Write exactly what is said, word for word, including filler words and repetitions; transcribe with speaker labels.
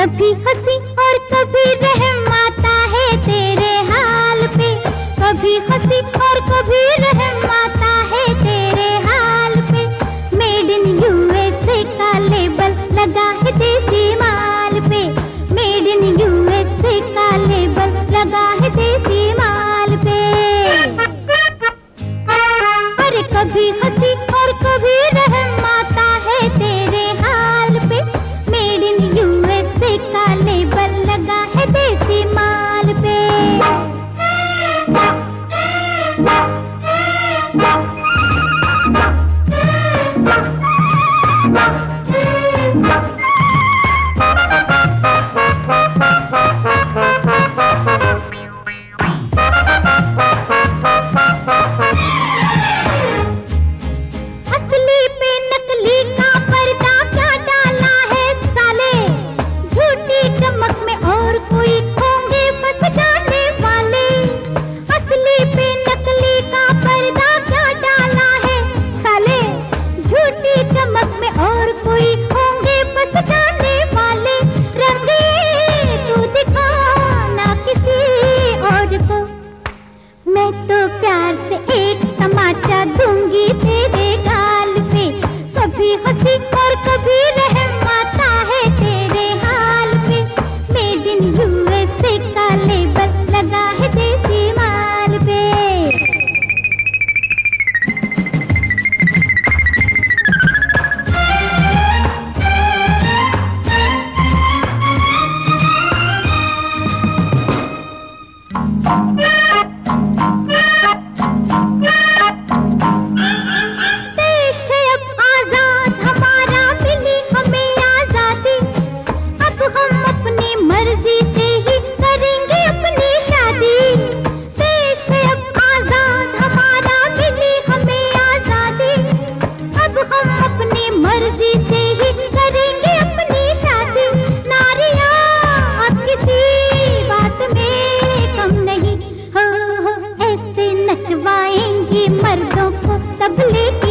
Speaker 1: कभी हंसी और कभी रहम आता है तेरे हाल पे, कभी हंसी और कभी रहम आता है तेरे हाल पे। मेड इन यूएसए का लेबल लगा है देसी माल पे, मेड इन यूएसए का लेबल लगा है देसी माल पे। अरे कभी हंसी और कभी रहम आता है तेरे हाल पे, मेड इन यूएसए का लेबल लगा है देसी माल पे। असली पे नकली का पर्दा क्या डाला है साले, झूठी चमक में और कोई होंगे बस जाने वाले। असली पे नकली का पर्दा क्या डाला है साले, झूठी चमक में और कोई होंगे बस जाने वाले। रंग ये तू दिखाना किसी और को, मैं तो प्यार से एक तमाचा दूंगी तेरे गाल पे। कभी हंसी और कभी रहम आता है तेरे हाल पे, मेड इन यूएसए का लेबल लगा है देसी माल पे। देश है अब आजाद हमारा, मिली हमें आजादी, अब हम अपनी मर्जी से ही करेंगे अपनी शादी। देश है अब आजाद हमारा, मिली हमें आजादी, अब हम अपनी मर्जी से ही करेंगे अपनी शादी। नारियां अब किसी बात में कम नहीं, हो हो ऐसे नचवाएंगी मर्दों को तबले की